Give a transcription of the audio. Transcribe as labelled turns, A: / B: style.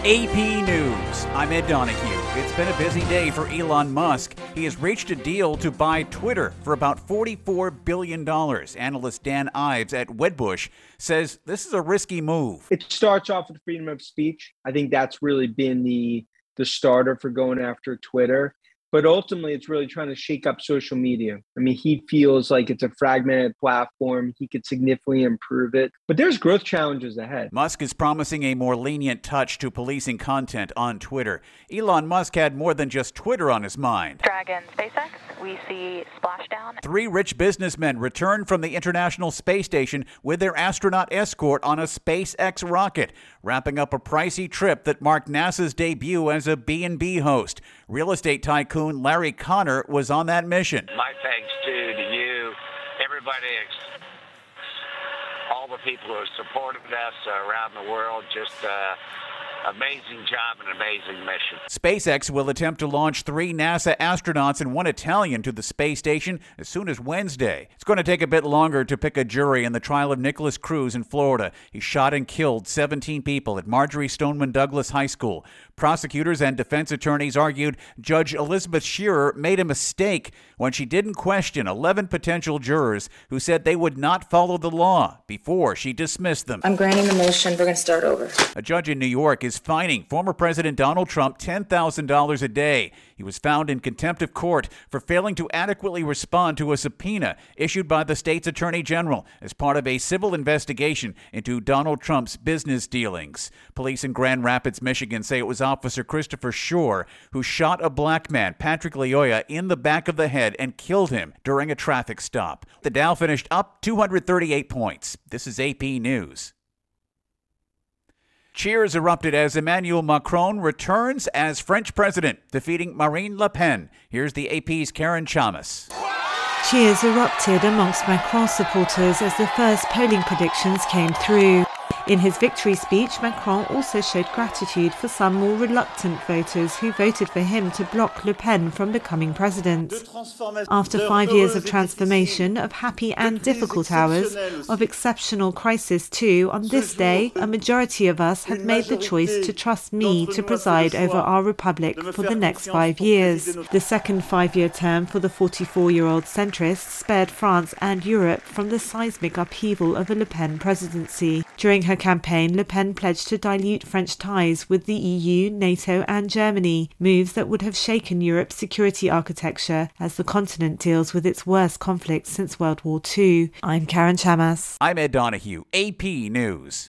A: AP News. I'm Ed Donahue. It's been a busy day for Elon Musk. He has reached a deal to buy Twitter for about $44 billion. Analyst Dan Ives at Wedbush says this is a risky move.
B: It starts off with freedom of speech. I think that's really been the starter for going after Twitter. But ultimately, it's really trying to shake up social media. I mean, he feels like it's a fragmented platform. He could significantly improve it. But there's growth challenges ahead.
A: Musk is promising a more lenient touch to policing content on Twitter. Elon Musk had more than just Twitter on his mind.
C: Dragon SpaceX, we see splashdown.
A: 3 rich businessmen returned from the International Space Station with their astronaut escort on a SpaceX rocket, wrapping up a pricey trip that marked NASA's debut as a B&B host. Real estate tycoon Larry Connor was on that mission.
D: My thanks to you, everybody, all the people who have supported us around the world. Just amazing job and amazing mission.
A: SpaceX will attempt to launch 3 NASA astronauts and 1 Italian to the space station as soon as Wednesday. It's going to take a bit longer to pick a jury in the trial of Nicholas Cruz in Florida. He shot and killed 17 people at Marjory Stoneman Douglas High School. Prosecutors and defense attorneys argued Judge Elizabeth Shearer made a mistake when she didn't question 11 potential jurors who said they would not follow the law before she dismissed them.
E: I'm granting the motion. We're going to start over.
A: A judge in New York is fining former President Donald Trump $10,000 a day. He was found in contempt of court for failing to adequately respond to a subpoena issued by the state's attorney general as part of a civil investigation into Donald Trump's business dealings. Police in Grand Rapids, Michigan say it was Officer Christopher Shore who shot a black man, Patrick Lyoya, in the back of the head and killed him during a traffic stop. The Dow finished up 238 points. This is AP News. Cheers erupted as Emmanuel Macron returns as French president, defeating Marine Le Pen. Here's the AP's Karen Chamas.
F: Cheers erupted amongst Macron supporters as the first polling predictions came through. In his victory speech, Macron also showed gratitude for some more reluctant voters who voted for him to block Le Pen from becoming president. After 5 years of transformation, of happy and difficult hours, of exceptional crisis too, on this day, a majority of us had made the choice to trust me to preside over our republic for the next 5 years. The second 5-year term for the 44-year-old centrist spared France and Europe from the seismic upheaval of a Le Pen presidency. During her campaign, Le Pen pledged to dilute French ties with the EU, NATO and Germany, moves that would have shaken Europe's security architecture as the continent deals with its worst conflict since World War II. I'm Karen Chamas.
A: I'm Ed Donahue, AP News.